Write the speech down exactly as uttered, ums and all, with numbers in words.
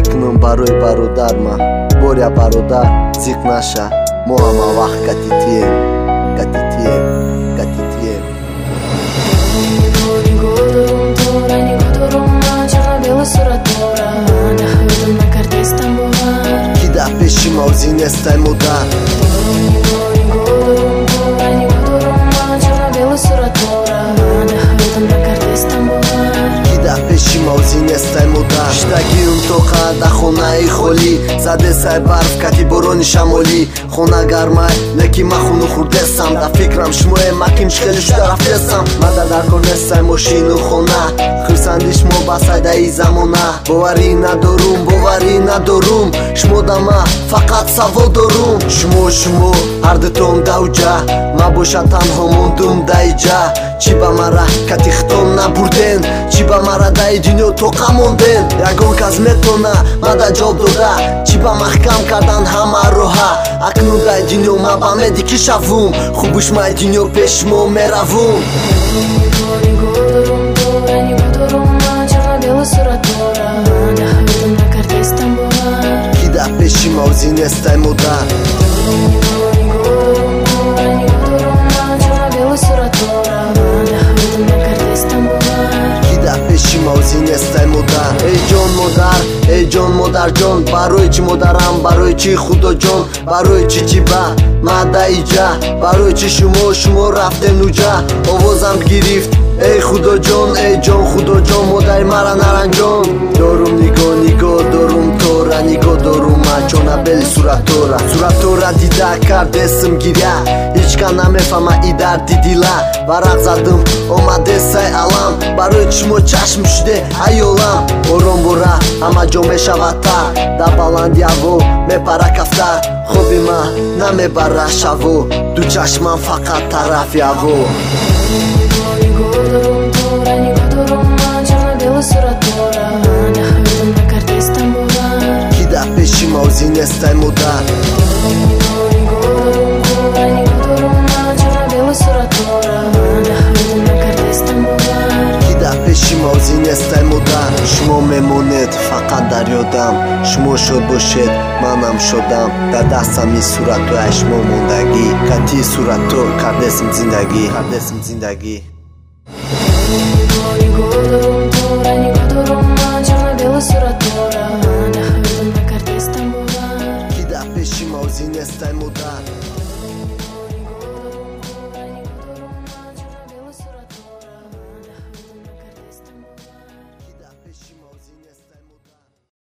Уткнем барои бародарма боря бародар зиқ наша мо ҳама вақт катитием катитием катитием ки дар пеши мавзин нестай мудар ки дар пеши мавзин нестай мудар иштагиум то қаъда хонаи холӣ заде сай барф кати борони шамолӣ хона гармай леки ма хуну хурдесам дар фикрам шумое макинш хеле шуда рафтесам мада дар кор нестай мошину хона хирсанди шумо ба сайдаи замона боварӣ надорум боварӣ надорум шумо дама фақат саво дорум шумо шумо ҳардутон давҷа ма боша танҳо мондум даиҷа чӣ ба мара кати хитон набурден чӣ ба мара даи дунё тоқа монден ягон кас метона мада ҷоб дода чӣ ба маҳкам кардан ҳама роҳа акнун даи дунё ма ба меди ки шавум хубуш маи дунё пеш мо меравум ки дар пеши мавзин нестай мудар ки дар пеши мавзин нестай мудар эй ҷон модар эй ҷон модарҷон барои чӣ модарам барои чӣ худоҷон барои чӣ ҷиба ма даиҷа барои чӣ шумо шумо рафтем нуҷа овозам гирифт эй худоҷон эй ҷон худоҷон модари мара наранҷон дорум нигоҳ нигоҳ дорум тора нигоҳ дорум ма ҷонабели суратора суратора дида кардесим гиря ҳичкан намефама и дарди дила варақ задым омаде сай алам барои шумо чашм шуде аёлам ором бора ҳама ҷо мешавад тар дар баланди ҳаво мепара кафтар хоби ма намебара шаво ду чашмам фақат тарафи ҳаво ки дар пеши мавзин нестай мудар ки дар пеши мавзин нестай мудар шумо мемонед фақат дар ёдам шумо шод бошед манам шодам дар дастами суратҳояш мо мондагӣ кати суратҳо кардесим зиндагӣ кардесим зиндагӣ ки дар пеши мавзин нестай мудар